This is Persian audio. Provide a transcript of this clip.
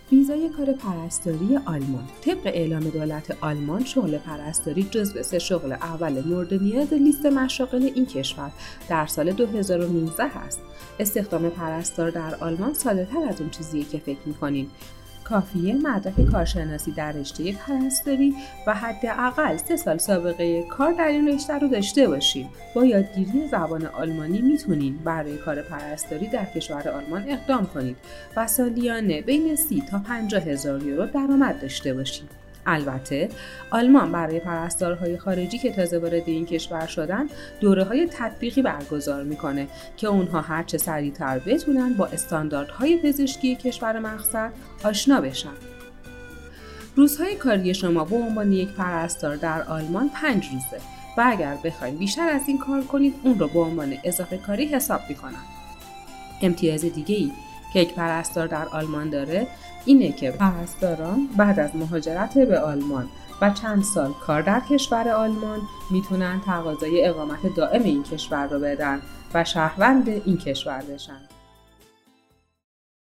ویزای کار پرستاری آلمان. طبق اعلام دولت آلمان، شغل پرستاری جزو 3 شغل اول مورد نیاز لیست مشاغل این کشور در سال 2019 است. استخدام پرستار در آلمان ساده‌تر از اون چیزیه که فکر می‌کنین. کافیه مدرک کارشناسی در رشته پرستاری و حداقل 3 سال سابقه کار در این رشته رو داشته باشید. با یادگیری زبان آلمانی میتونید برای کار پرستاری در کشور آلمان اقدام کنید و سالیانه بین 30 تا 50 هزار یورو درآمد داشته باشید. البته آلمان برای پرستارهای خارجی که تازه وارد این کشور شدن دوره‌های تطبیقی برگزار میکنه که اونها هرچه سریعتر بتونن با استانداردهای پزشکی کشور مقصد آشنا بشن. روزهای کاری شما به عنوان یک پرستار در آلمان 5 روزه و اگر بخواید بیشتر از این کار کنید اون رو به عنوان اضافه کاری حساب میکنن. امتیاز دیگه‌ای که یک پرستار در آلمان داره اینه که پرستاران بعد از مهاجرت به آلمان و چند سال کار در کشور آلمان میتونن تقاضای اقامت دائم این کشور رو بدن و شهروند این کشور بشن.